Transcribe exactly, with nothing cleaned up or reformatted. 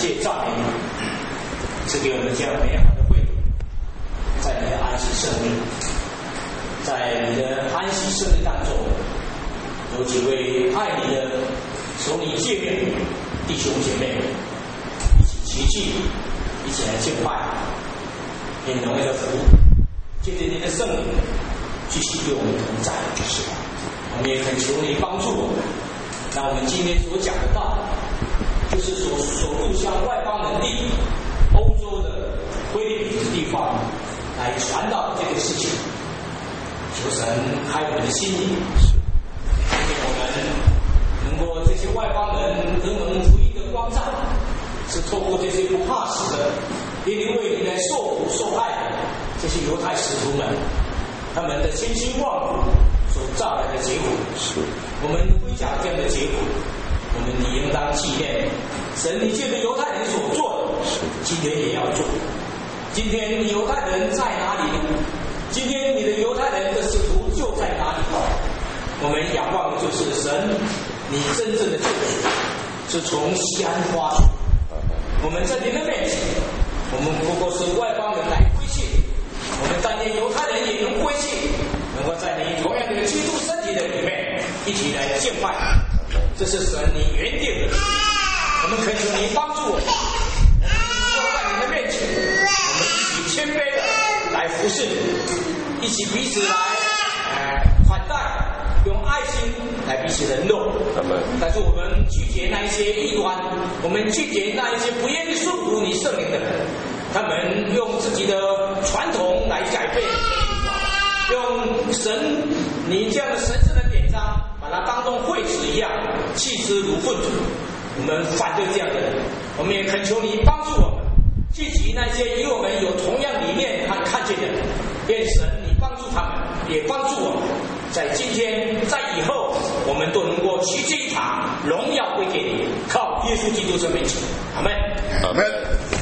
谢赞美你，赐给我们这样美好的会，在你的安息圣日，在你的安息圣日当中，有几位爱你的从你见面弟兄姐妹一起齐聚，一起来敬拜，愿荣耀的福借着你的圣灵继续与我们同在。我们也恳求你帮助我们，让我们今天所讲的道，就是所所入向外邦人地、欧洲的菲律宾的地方来传导这个事情。求神开我们的心灵，让我们能够这些外邦人得蒙福音的光照，是透过这些不怕死的、因为你来受苦受害的这些犹太使徒们，他们的千辛万苦所造来的结果。是我们分享这样的结果，我们也应当纪念神你借着犹太人所做的，今天也要做。今天犹太人在哪里呢？今天你的犹太人的使徒就在哪里？我们仰望的就是神你真正的救赎是从西安发出。我们在你的面前，我们不过是外邦人来归信，我们但愿犹太人也能归信，能够在你同样的基督身体的里面一起来敬拜。这是神你原定的旨意，我们恳求你帮助我们，我们在你的面前，我们一起谦卑的来服侍你，一起彼此来呃款待，用爱心来彼此忍耐。但是我们拒绝那一些异端，我们拒绝那一些不愿意顺服你圣灵的人，他们用自己的传统来改变你的律法，用神你这样的神圣的典章，把它当作废纸一样弃之如粪土。我们反对这样的人，我们也恳求你帮助我们，聚集那些与我们有同样理念和看见的人，愿神你帮助他们，也帮助我们，在今天在以后，我们都能够齐聚一堂，荣耀归给你，靠耶稣基督的名求，阿们， 阿们。